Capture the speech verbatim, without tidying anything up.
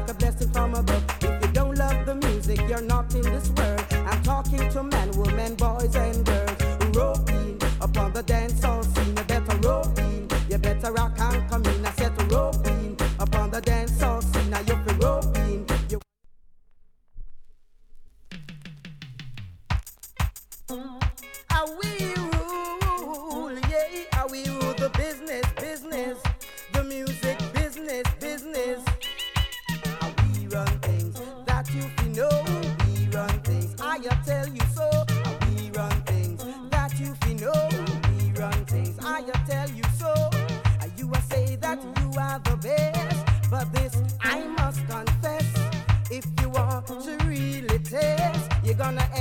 like a blessing from above. If you don't love the music, you're not in this world. I'm talking to men, women, boys and girls. Roping upon the dance hall scene. You better roping, you better rock and come in. I said to roping upon the dance hall scene. Now you feel roping. You How we rule, yeah, how we rule the business, business, the music business, business. How we run things, that you feel know, we run things. I tell you so. How we run things, that you feel know, we run things. I tell you so. You will say that you are the best, but this I must confess. If you want to really test, you're gonna